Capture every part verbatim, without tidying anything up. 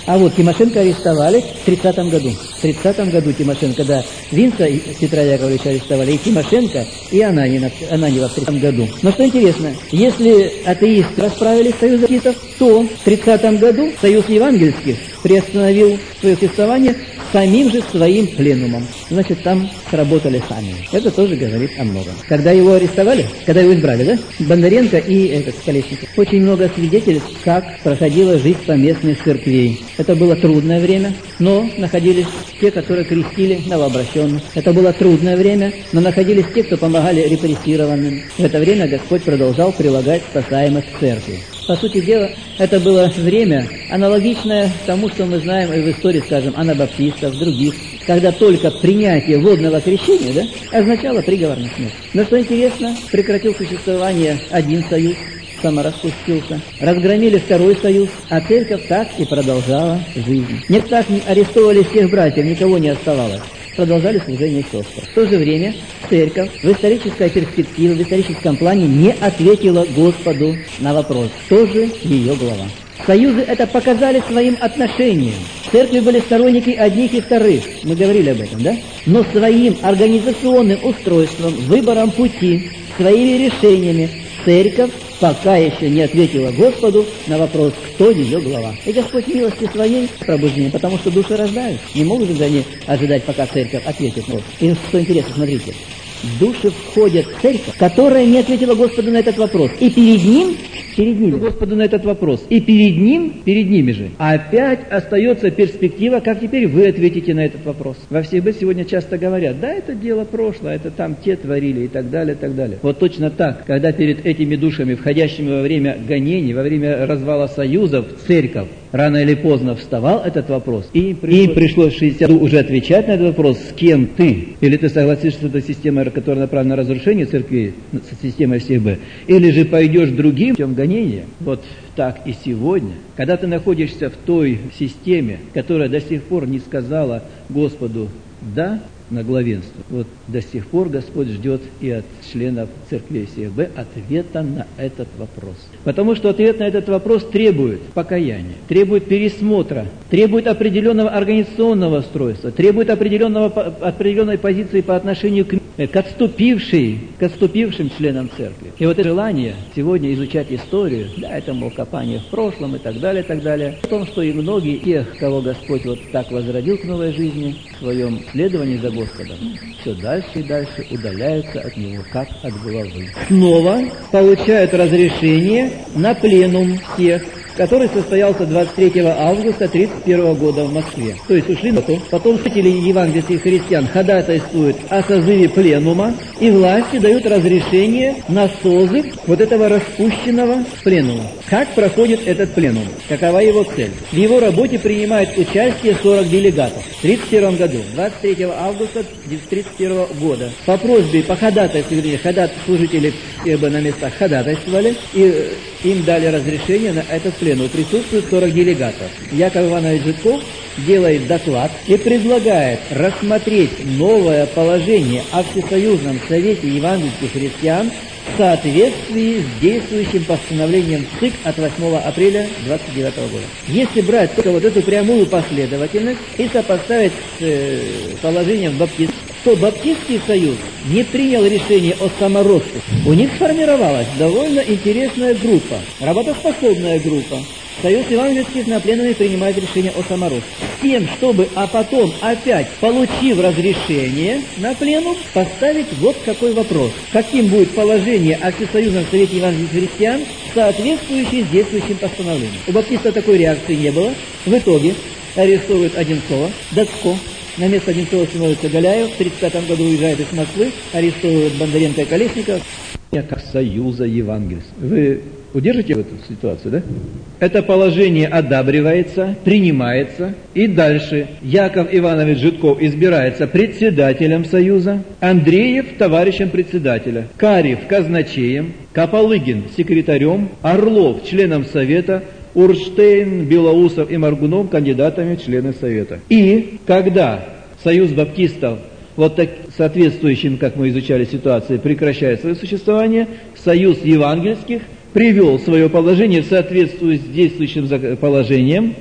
А вот Тимошенко арестовали в тридцатом году. В тридцатом году Тимошенко, да, Винца Петра Яковлевича арестовали, и Тимошенко, и Ананьева, Ананьева в тридцатом году. Но что интересно, если атеисты расправили союз атеистов, то в тридцатом году союз евангельских приостановил свое существование самим же своим пленумом. Значит, там сработали сами. Это тоже говорит о многом. Когда его арестовали, когда его избрали, да, Бондаренко и этот Колесников, очень много свидетельств, как проходила жизнь поместных церквей. Это было трудное время, но находились те, которые крестили новообращенных. Это было трудное время, но находились те, кто помогали репрессированным. В это время Господь продолжал прилагать спасаемых к церкви. По сути дела, это было время, аналогичное тому, что мы знаем и в истории, скажем, анабаптистов, других, когда только принятие водного крещения, да, означало приговор на смерть. Но что интересно, прекратил существование один союз, самораспустился, разгромили второй союз, а церковь так и продолжала жизнь. Не так арестовали всех братьев, никого не оставалось. Продолжали служение сестр. В то же время церковь в исторической перспективе, в историческом плане не ответила Господу на вопрос, кто же ее глава. Союзы это показали своим отношением. В церкви были сторонники одних и вторых, мы говорили об этом, да? Но своим организационным устройством, выбором пути, своими решениями церковь пока еще не ответила Господу на вопрос, кто ее глава. И Господь милости своей пробуждения, потому что души рождают. Не могут же они ожидать, пока церковь ответит. И что интересно, смотрите. Души входят в церковь, которая не ответила Господу на этот вопрос. И перед ним, перед ними, Господу на этот вопрос. И перед ним, перед ними же, опять остается перспектива, как теперь вы ответите на этот вопрос. Во всех бы сегодня часто говорят, да, это дело прошлое, это там те творили и так далее, и так далее. Вот точно так, когда перед этими душами, входящими во время гонений, во время развала союзов, церковь, рано или поздно вставал этот вопрос, и им пришлось, им пришлось в шестидесятом году уже отвечать на этот вопрос, с кем ты? Или ты согласишься, что это система, которая направлена на разрушение церкви, система всех бы, или же пойдешь другим путем гонения. Вот так и сегодня, когда ты находишься в той системе, которая до сих пор не сказала Господу «да» на главенство, вот до сих пор Господь ждет и от членов церкви СЕБ ответа на этот вопрос. Потому что ответ на этот вопрос требует покаяния, требует пересмотра, требует определенного организационного устройства, требует определенного, определенной позиции по отношению к, к, отступившей, к отступившим членам церкви. И вот это желание сегодня изучать историю, да, это, мол, копание в прошлом и так далее, и так далее, о том, что и многие тех, кого Господь вот так возродил к новой жизни, в своем следовании за Господом, все дальше и дальше удаляются от Него, как от головы. Снова получают разрешение на пленум тех, который состоялся двадцать третьего августа тридцать первого года в Москве. То есть ушли потом. Потом жители евангельских христиан ходатайствуют о созыве пленума, и власти дают разрешение на созыв вот этого распущенного пленума. Как проходит этот пленум? Какова его цель? В его работе принимают участие сорок делегатов. В тридцать первом году, двадцать третьего августа тридцать первого года, по просьбе, по ходатайству, вернее, ходат, служители на местах ходатайствовали, и им дали разрешение на этот пленум. Присутствует сорок делегатов. Яков Иванович Житков делает доклад и предлагает рассмотреть новое положение о Всесоюзном Совете Евангельских Христиан в соответствии с действующим постановлением ЦИК от восьмого апреля двадцать девятого года. Если брать только вот эту прямую последовательность и сопоставить с э, положением баптистов, то Баптистский союз не принял решение о саморосте. У них сформировалась довольно интересная группа, работоспособная группа. Союз евангельских на пленуме принимает решение о саморосте. С тем, чтобы, а потом опять, получив разрешение на пленум, поставить вот какой вопрос. Каким будет положение о Всесоюзном Совете Евангельских Христиан, соответствующее с действующим постановлением? У баптиста такой реакции не было. В итоге арестовывают Одинцова, Дацко. На место Одинцова становится Галяев. В тридцать пятом году уезжает из Москвы, арестовывают Бондаренко и Колесникова. Как Союза Евангельских. Вы удержите эту ситуацию, да? Это положение одабривается, принимается, и дальше Яков Иванович Житков избирается председателем Союза, Андреев товарищем председателя, Карев казначеем, Копалыгин секретарем, Орлов членом Совета, Урштейн, Белоусов и Маргунов кандидатами в члены Совета. И когда Союз баптистов вот так, соответствующим, как мы изучали ситуацию, прекращает свое существование, Союз евангельских привел свое положение в соответствии с действующим положением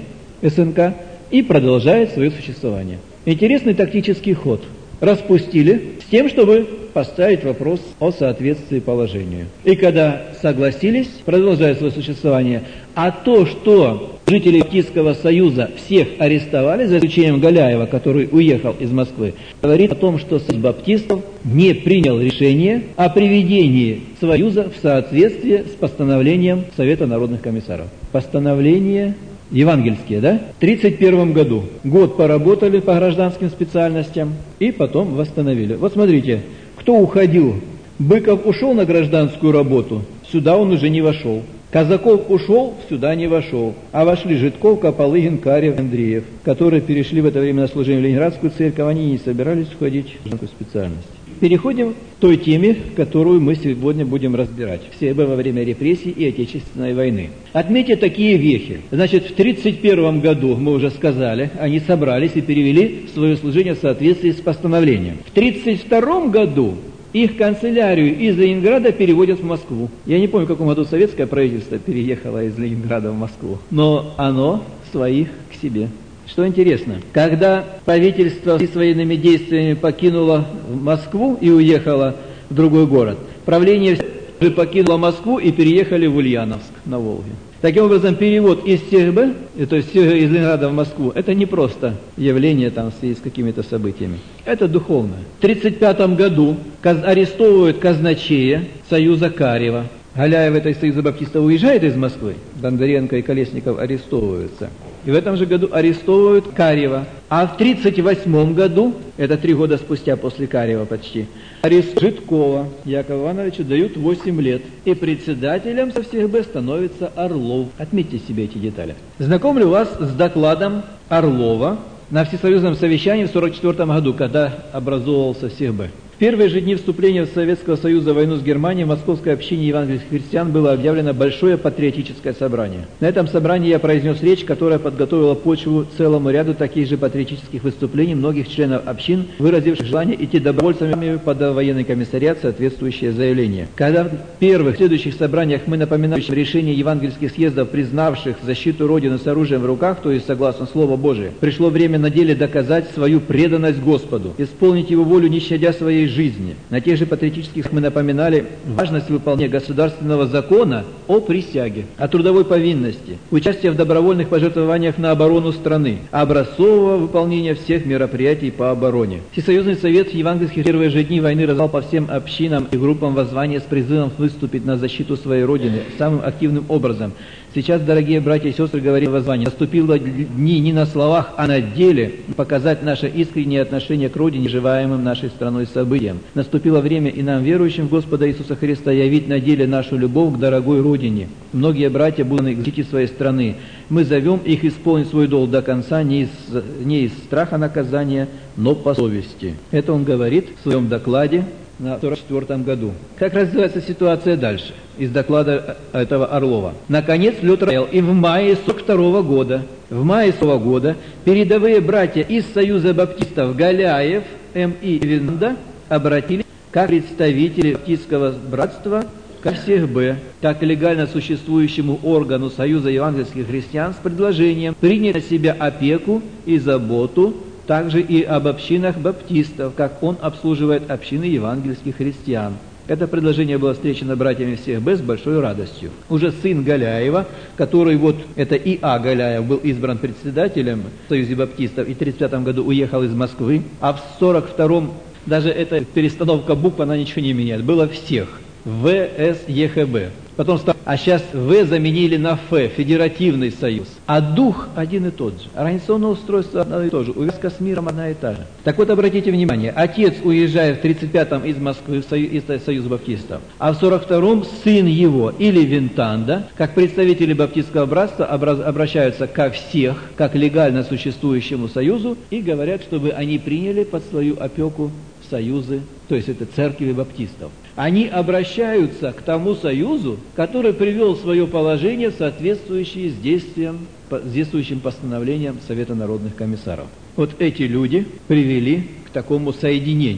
СНК и продолжает свое существование. Интересный тактический ход. Распустили с тем, чтобы поставить вопрос о соответствии положению. И когда согласились, продолжают свое существование. А то, что жители Баптистского союза всех арестовали, за исключением Галяева, который уехал из Москвы, говорит о том, что Союз баптистов не принял решение о приведении союза в соответствие с постановлением Совета народных комиссаров. Постановление евангельские, да? В тридцать первом году. Год поработали по гражданским специальностям и потом восстановили. Вот смотрите, кто уходил? Быков ушел на гражданскую работу, сюда он уже не вошел. Казаков ушел, сюда не вошел. А вошли Житков, Копалыгин, Карев, Андреев, которые перешли в это время на служение в Ленинградскую церковь, они не собирались уходить в гражданскую специальность. Переходим к той теме, которую мы сегодня будем разбирать. Все во время репрессий и Отечественной войны. Отметьте такие вехи. Значит, в тридцать первом году, мы уже сказали, они собрались и перевели свое служение в соответствии с постановлением. В тридцать втором году их канцелярию из Ленинграда переводят в Москву. Я не помню, в каком году советское правительство переехало из Ленинграда в Москву, но оно своих к себе. Что интересно, когда правительство с военными действиями покинуло Москву и уехало в другой город, правление уже покинуло Москву и переехали в Ульяновск на Волге. Таким образом, перевод из СехБ, то есть из Ленинграда в Москву, это не просто явление там в связи с какими-то событиями. Это духовное. В тридцать пятом году арестовывают казначея Союза Карева. Галяев этой Союза баптистов уезжает из Москвы, Бондаренко и Колесников арестовываются. И в этом же году арестовывают Карева. А в тридцать восьмом году, это три года спустя после Карева почти, арест Житкова Якова Ивановича дают восемь лет. И председателем СехБ становится Орлов. Отметьте себе эти детали. Знакомлю вас с докладом Орлова на всесоюзном совещании в сорок четвёртом году, когда образовывался СехБ. В первые же дни вступления Советского Союза в войну с Германией в Московской общине евангельских христиан было объявлено большое патриотическое собрание. На этом собрании я произнес речь, которая подготовила почву целому ряду таких же патриотических выступлений многих членов общин, выразивших желание идти добровольцами под военный комиссариат соответствующее заявление. Когда в первых следующих собраниях мы напоминали решение евангельских съездов, признавших защиту Родины с оружием в руках, то есть согласно Слову Божию, пришло время на деле доказать свою преданность Господу, исполнить Его волю, не щадя своей жизни. На тех же патриотических мы напоминали важность выполнения государственного закона о присяге, о трудовой повинности, участие в добровольных пожертвованиях на оборону страны, образцового выполнения всех мероприятий по обороне. Всесоюзный совет евангельских в первые же дни войны раздал по всем общинам и группам воззвания с призывом выступить на защиту своей Родины самым активным образом. Сейчас, дорогие братья и сестры, говорим воззвание, наступило дни не на словах, а на деле показать наше искреннее отношение к Родине, живаемым нашей страной событиям. Наступило время и нам, верующим в Господа Иисуса Христа, явить на деле нашу любовь к дорогой Родине. Многие братья будут к защите своей страны. Мы зовем их исполнить свой долг до конца не из, не из страха наказания, но по совести. Это он говорит в своем докладе на сорок четвёртом году. Как развивается ситуация дальше? Из доклада этого Орлова. Наконец, лед растаял, и в мае сорок второго года, в мае сорок второго года передовые братья из Союза баптистов Галяев, М И и Винда обратились как представители баптистского братства к СехБ, как легально существующему органу Союза евангельских христиан с предложением принять на себя опеку и заботу также и об общинах баптистов, как он обслуживает общины евангельских христиан. Это предложение было встречено братьями СехБ с большой радостью. Уже сын Галяева, который вот, это И А Галяев, был избран председателем в Союзе баптистов и в тридцать пятом году уехал из Москвы, а в сорок втором даже эта перестановка букв, она ничего не меняет. Было всех. В С Е Х Б. Потом стал, а сейчас В заменили на Ф, Федеративный союз. А дух один и тот же. Организационное устройство одно и то же. Увязка с миром одна и та же. Так вот, обратите внимание, отец уезжает в тридцать пятом из Москвы в союз, из Союза баптистов, а в сорок втором сын его или Винтанда, как представители баптистского братства, обращаются ко всех, как легально существующему союзу, и говорят, чтобы они приняли под свою опеку союзы, то есть это церкви баптистов. Они обращаются к тому союзу, который привел свое положение, соответствующее с, действием, с действующим постановлением Совета народных комиссаров. Вот эти люди привели к такому соединению.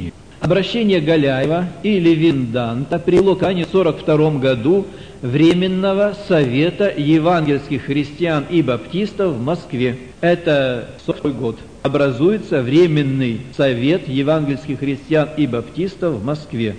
Обращение Галяева или Винданта привело к в сорок втором году Временного совета евангельских христиан и баптистов в Москве. Это сорок год. Образуется Временный совет евангельских христиан и баптистов в Москве.